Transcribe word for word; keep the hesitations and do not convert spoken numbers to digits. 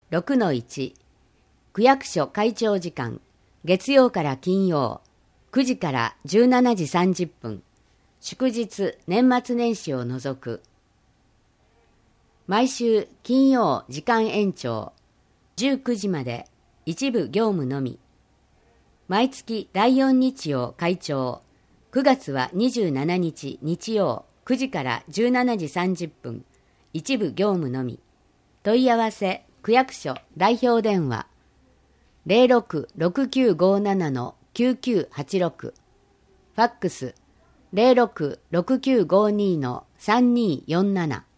ろくのいち 区役所開庁時間月曜から金曜くじからじゅうしちじさんじゅっぷん、祝日年末年始を除く。毎週金曜時間延長じゅうくじまで一部業務のみ。毎月だいよん日曜開庁、くがつはにじゅうしちにち日曜くじからじゅうしちじさんじゅっぷん、一部業務のみ。問い合わせ区役所代表電話 ゼロろく ろくきゅうごなな きゅうきゅうはちろく、ファックス ゼロろく ろくきゅうごに さんにーよんなな。